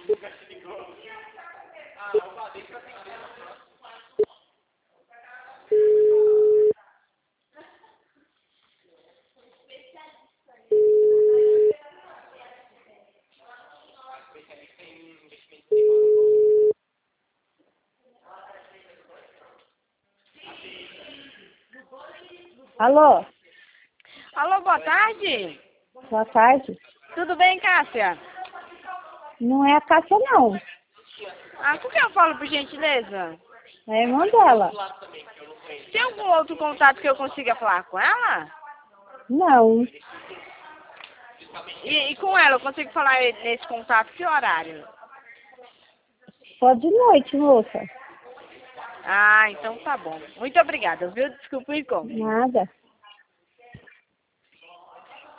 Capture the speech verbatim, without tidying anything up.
Alô? Alô, boa tarde. Boa tarde. Tudo bem, Cássia? Não é a Cássia, não. Ah, com quem eu falo, por gentileza? É a irmã dela. Tem algum outro contato que eu consiga falar com ela? Não. E, e com ela, eu consigo falar nesse contato que horário? Só de noite, moça. Ah, então tá bom. Muito obrigada, viu? Desculpa o incômodo. Nada.